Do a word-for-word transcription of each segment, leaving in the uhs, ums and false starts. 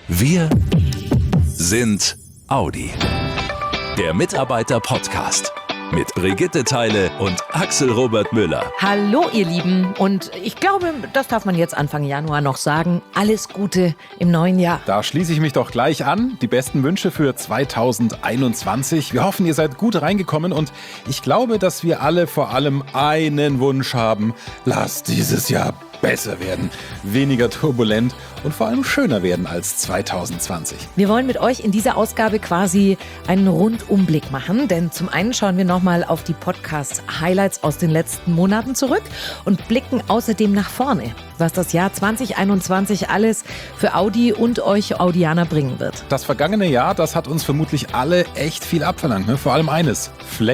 Wir sind Audi. Der Mitarbeiter-Podcast mit Brigitte Theile und Axel Robert Müller. Hallo ihr Lieben, und ich glaube, das darf man jetzt Anfang Januar noch sagen, alles Gute im neuen Jahr. Da schließe ich mich doch gleich an. Die besten Wünsche für zweitausendeinundzwanzig. Wir hoffen, ihr seid gut reingekommen, und ich glaube, dass wir alle vor allem einen Wunsch haben. Lasst dieses Jahr besser werden, weniger turbulent und vor allem schöner werden als zweitausendzwanzig. Wir wollen mit euch in dieser Ausgabe quasi einen Rundumblick machen, denn zum einen schauen wir nochmal auf die Podcast-Highlights aus den letzten Monaten zurück und blicken außerdem nach vorne, was das Jahr zweitausendeinundzwanzig alles für Audi und euch Audianer bringen wird. Das vergangene Jahr, das hat uns vermutlich alle echt viel abverlangt, ne? Vor allem eines: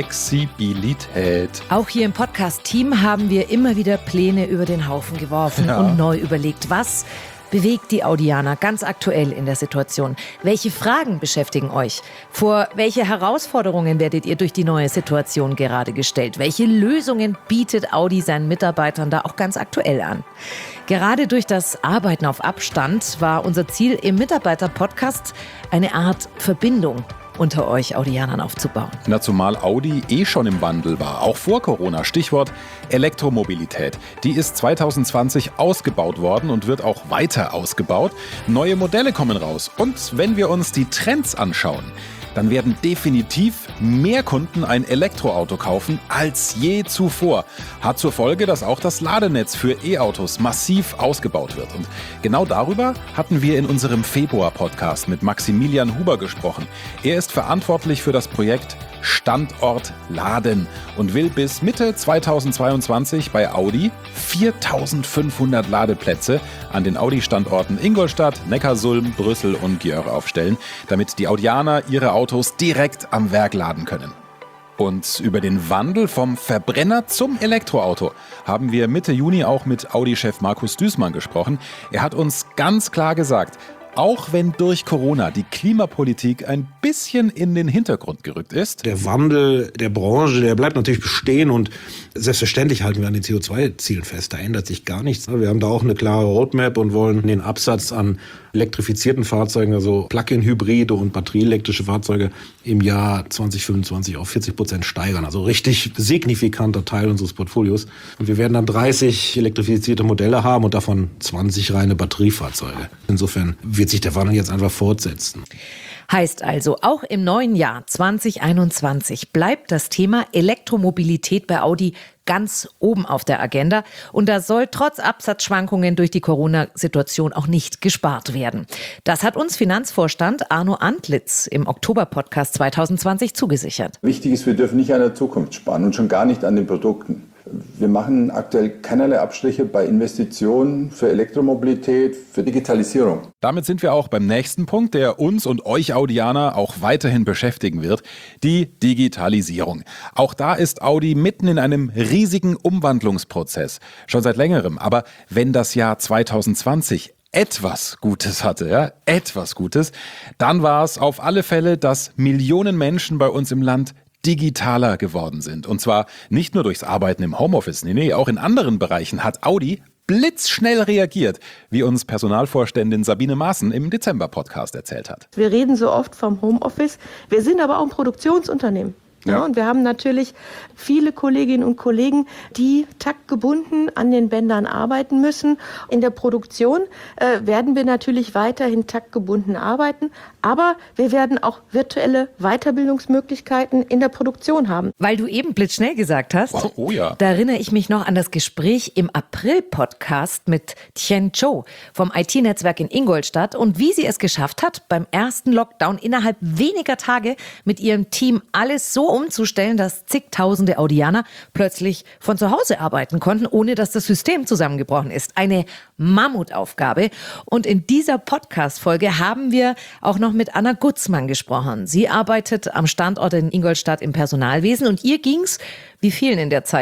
Flexibilität. Auch hier im Podcast-Team haben wir immer wieder Pläne über den Haufen geworfen ja. und neu überlegt, was bewegt die Audianer ganz aktuell in der Situation? Welche Fragen beschäftigen euch? Vor welche Herausforderungen werdet ihr durch die neue Situation gerade gestellt? Welche Lösungen bietet Audi seinen Mitarbeitern da auch ganz aktuell an? Gerade durch das Arbeiten auf Abstand war unser Ziel im Mitarbeiter-Podcast eine Art Verbindung unter euch Audianern aufzubauen. Na, zumal Audi eh schon im Wandel war, auch vor Corona. Stichwort Elektromobilität. Die ist zweitausendzwanzig ausgebaut worden und wird auch weiter ausgebaut. Neue Modelle kommen raus. Und wenn wir uns die Trends anschauen, dann werden definitiv mehr Kunden ein Elektroauto kaufen als je zuvor. Hat zur Folge, dass auch das Ladenetz für E-Autos massiv ausgebaut wird. Und genau darüber hatten wir in unserem Februar-Podcast mit Maximilian Huber gesprochen. Er ist verantwortlich für das Projekt Standort Laden und will bis Mitte zweitausendzweiundzwanzig bei Audi viertausendfünfhundert Ladeplätze an den Audi-Standorten Ingolstadt, Neckarsulm, Brüssel und Győr aufstellen, damit die Audianer ihre Autos direkt am Werk laden können. Und über den Wandel vom Verbrenner zum Elektroauto haben wir Mitte Juni auch mit Audi-Chef Markus Duesmann gesprochen. Er hat uns ganz klar gesagt, auch wenn durch Corona die Klimapolitik ein bisschen in den Hintergrund gerückt ist. Der Wandel der Branche, der bleibt natürlich bestehen, und selbstverständlich halten wir an den C O zwei Zielen fest. Da ändert sich gar nichts. Wir haben da auch eine klare Roadmap und wollen den Absatz an elektrifizierten Fahrzeugen, also Plug-in-Hybride und batterieelektrische Fahrzeuge, im Jahr zweitausendfünfundzwanzig auf vierzig Prozent steigern. Also richtig signifikanter Teil unseres Portfolios. Und wir werden dann dreißig elektrifizierte Modelle haben und davon zwanzig reine Batteriefahrzeuge. Insofern wird sich der Wandel jetzt einfach fortsetzen. Heißt also, auch im neuen Jahr zweitausendeinundzwanzig bleibt das Thema Elektromobilität bei Audi ganz oben auf der Agenda. Und da soll trotz Absatzschwankungen durch die Corona-Situation auch nicht gespart werden. Das hat uns Finanzvorstand Arno Antlitz im Oktober-Podcast zweitausendzwanzig zugesichert. Wichtig ist, wir dürfen nicht an der Zukunft sparen und schon gar nicht an den Produkten. Wir machen aktuell keinerlei Abstriche bei Investitionen für Elektromobilität, für Digitalisierung. Damit sind wir auch beim nächsten Punkt, der uns und euch Audianer auch weiterhin beschäftigen wird: die Digitalisierung. Auch da ist Audi mitten in einem riesigen Umwandlungsprozess, schon seit längerem. Aber wenn das Jahr zweitausendzwanzig etwas Gutes hatte, ja, etwas Gutes, dann war es auf alle Fälle, dass Millionen Menschen bei uns im Land digitaler geworden sind. Und zwar nicht nur durchs Arbeiten im Homeoffice, nee, nee, auch in anderen Bereichen hat Audi blitzschnell reagiert, wie uns Personalvorständin Sabine Maaßen im Dezember-Podcast erzählt hat. Wir reden so oft vom Homeoffice, wir sind aber auch ein Produktionsunternehmen. Ja. Ja, und wir haben natürlich viele Kolleginnen und Kollegen, die taktgebunden an den Bändern arbeiten müssen. In der Produktion äh, werden wir natürlich weiterhin taktgebunden arbeiten, aber wir werden auch virtuelle Weiterbildungsmöglichkeiten in der Produktion haben. Weil du eben blitzschnell gesagt hast, wow, oh ja. Da erinnere ich mich noch an das Gespräch im April-Podcast mit Tien Zhou vom I T-Netzwerk in Ingolstadt und wie sie es geschafft hat, beim ersten Lockdown innerhalb weniger Tage mit ihrem Team alles so umzustellen, dass zigtausende Audianer plötzlich von zu Hause arbeiten konnten, ohne dass das System zusammengebrochen ist. Eine Mammutaufgabe. Und in dieser Podcast-Folge haben wir auch noch mit Anna Gutzmann gesprochen. Sie arbeitet am Standort in Ingolstadt im Personalwesen und ihr ging's, wie vielen in der Zeit,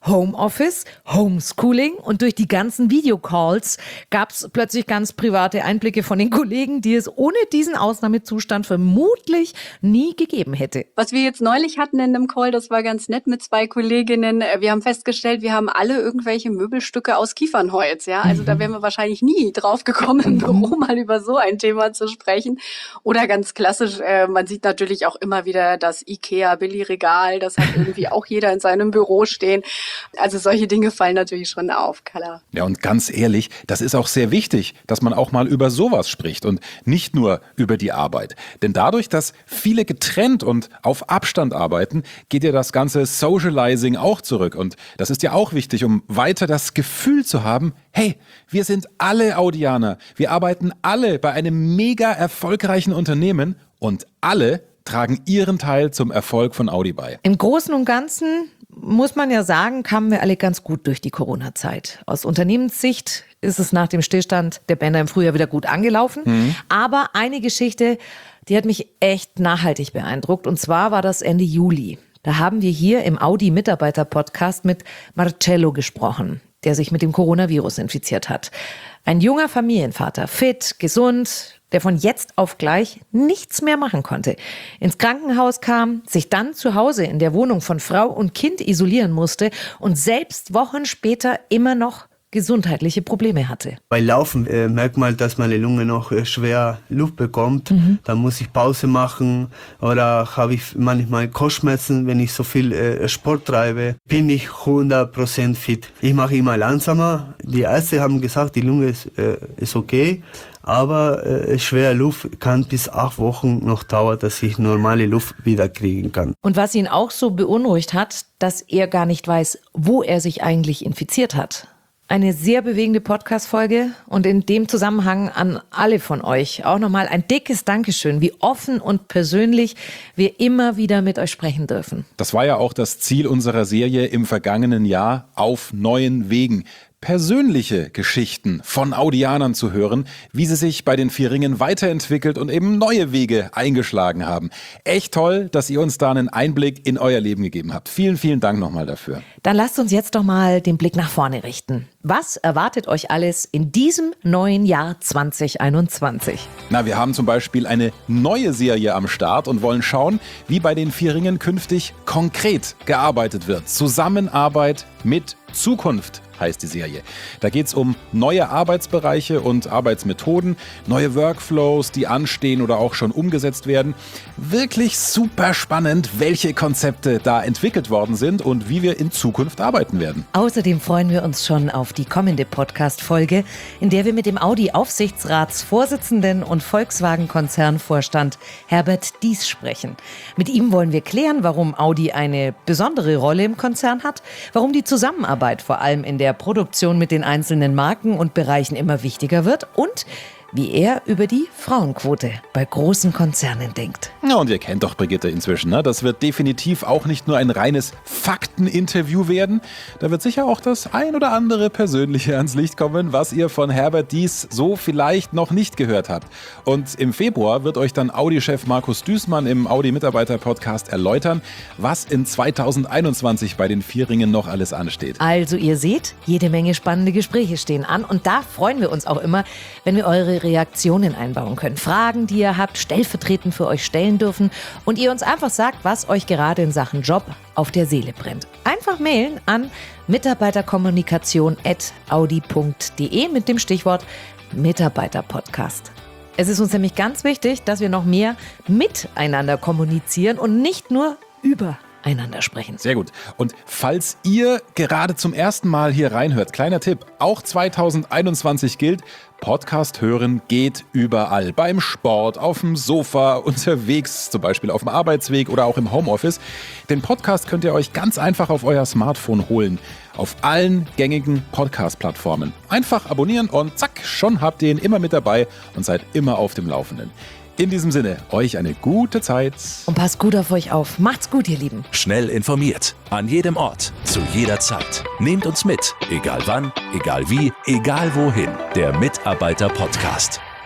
Homeoffice, Homeschooling und durch die ganzen Videocalls gab es plötzlich ganz private Einblicke von den Kollegen, die es ohne diesen Ausnahmezustand vermutlich nie gegeben hätte. Was wir jetzt neulich hatten in einem Call, das war ganz nett mit zwei Kolleginnen. Wir haben festgestellt, wir haben alle irgendwelche Möbelstücke aus Kiefernholz. Ja, also mhm. da wären wir wahrscheinlich nie drauf gekommen, im Büro mal über so ein Thema zu sprechen. Oder ganz klassisch, äh, man sieht natürlich auch immer wieder das IKEA-Billigregal, das hat irgendwie auch jeder in seinem Büro stehen. Also solche Dinge fallen natürlich schon auf, klar. Ja, und ganz ehrlich, das ist auch sehr wichtig, dass man auch mal über sowas spricht und nicht nur über die Arbeit. Denn dadurch, dass viele getrennt und auf Abstand arbeiten, geht ja das ganze Socializing auch zurück. Und das ist ja auch wichtig, um weiter das Gefühl zu haben, hey, wir sind alle Audianer, wir arbeiten alle bei einem mega erfolgreichen Unternehmen und alle tragen ihren Teil zum Erfolg von Audi bei. Im Großen und Ganzen muss man ja sagen, kamen wir alle ganz gut durch die Corona-Zeit. Aus Unternehmenssicht ist es nach dem Stillstand der Bänder im Frühjahr wieder gut angelaufen. Mhm. Aber eine Geschichte, die hat mich echt nachhaltig beeindruckt. Und zwar war das Ende Juli. Da haben wir hier im Audi-Mitarbeiter-Podcast mit Marcello gesprochen, der sich mit dem Coronavirus infiziert hat. Ein junger Familienvater, fit, gesund, der von jetzt auf gleich nichts mehr machen konnte. Ins Krankenhaus kam, sich dann zu Hause in der Wohnung von Frau und Kind isolieren musste und selbst Wochen später immer noch gesundheitliche Probleme hatte. Bei Laufen äh, merkt man, dass meine Lunge noch äh, schwer Luft bekommt. Mhm. Da muss ich Pause machen oder habe ich manchmal Kopfschmerzen, wenn ich so viel äh, Sport treibe. Bin ich hundert Prozent fit. Ich mache immer langsamer. Die Ärzte haben gesagt, die Lunge ist, äh, ist okay. Aber äh, schwere Luft kann bis acht Wochen noch dauern, dass ich normale Luft wieder kriegen kann. Und was ihn auch so beunruhigt hat, dass er gar nicht weiß, wo er sich eigentlich infiziert hat. Eine sehr bewegende Podcast-Folge und in dem Zusammenhang an alle von euch auch nochmal ein dickes Dankeschön, wie offen und persönlich wir immer wieder mit euch sprechen dürfen. Das war ja auch das Ziel unserer Serie im vergangenen Jahr, auf neuen Wegen. Persönliche Geschichten von Audianern zu hören, wie sie sich bei den vier Ringen weiterentwickelt und eben neue Wege eingeschlagen haben. Echt toll, dass ihr uns da einen Einblick in euer Leben gegeben habt. Vielen, vielen Dank nochmal dafür. Dann lasst uns jetzt doch mal den Blick nach vorne richten. Was erwartet euch alles in diesem neuen Jahr zwanzig einundzwanzig? Na, wir haben zum Beispiel eine neue Serie am Start und wollen schauen, wie bei den vier Ringen künftig konkret gearbeitet wird. Zusammenarbeit mit Zukunft heißt die Serie. Da geht es um neue Arbeitsbereiche und Arbeitsmethoden, neue Workflows, die anstehen oder auch schon umgesetzt werden. Wirklich super spannend, welche Konzepte da entwickelt worden sind und wie wir in Zukunft arbeiten werden. Außerdem freuen wir uns schon auf die kommende Podcast-Folge, in der wir mit dem Audi-Aufsichtsratsvorsitzenden und Volkswagen-Konzernvorstand Herbert Diess sprechen. Mit ihm wollen wir klären, warum Audi eine besondere Rolle im Konzern hat, warum die Zusammenarbeit vor allem in der Produktion mit den einzelnen Marken und Bereichen immer wichtiger wird und wie er über die Frauenquote bei großen Konzernen denkt. Ja, und ihr kennt doch Brigitte inzwischen, ne? Das wird definitiv auch nicht nur ein reines Fakteninterview werden. Da wird sicher auch das ein oder andere Persönliche ans Licht kommen, was ihr von Herbert Diess so vielleicht noch nicht gehört habt. Und im Februar wird euch dann Audi-Chef Markus Düßmann im Audi-Mitarbeiter-Podcast erläutern, was in zwanzig einundzwanzig bei den vier Ringen noch alles ansteht. Also ihr seht, jede Menge spannende Gespräche stehen an und da freuen wir uns auch immer, wenn wir eure Reaktionen einbauen können. Fragen, die ihr habt, stellvertretend für euch stellen dürfen und ihr uns einfach sagt, was euch gerade in Sachen Job auf der Seele brennt. Einfach mailen an mitarbeiterkommunikation at audi punkt de mit dem Stichwort Mitarbeiterpodcast. Es ist uns nämlich ganz wichtig, dass wir noch mehr miteinander kommunizieren und nicht nur über einander sprechen. Sehr gut. Und falls ihr gerade zum ersten Mal hier reinhört, kleiner Tipp, auch zwanzig einundzwanzig gilt, Podcast hören geht überall. Beim Sport, auf dem Sofa, unterwegs, zum Beispiel auf dem Arbeitsweg oder auch im Homeoffice. Den Podcast könnt ihr euch ganz einfach auf euer Smartphone holen. Auf allen gängigen Podcast-Plattformen. Einfach abonnieren und zack, schon habt ihr ihn immer mit dabei und seid immer auf dem Laufenden. In diesem Sinne, euch eine gute Zeit. Und passt gut auf euch auf. Macht's gut, ihr Lieben. Schnell informiert. An jedem Ort. Zu jeder Zeit. Nehmt uns mit. Egal wann, egal wie, egal wohin. Der Mitarbeiter-Podcast.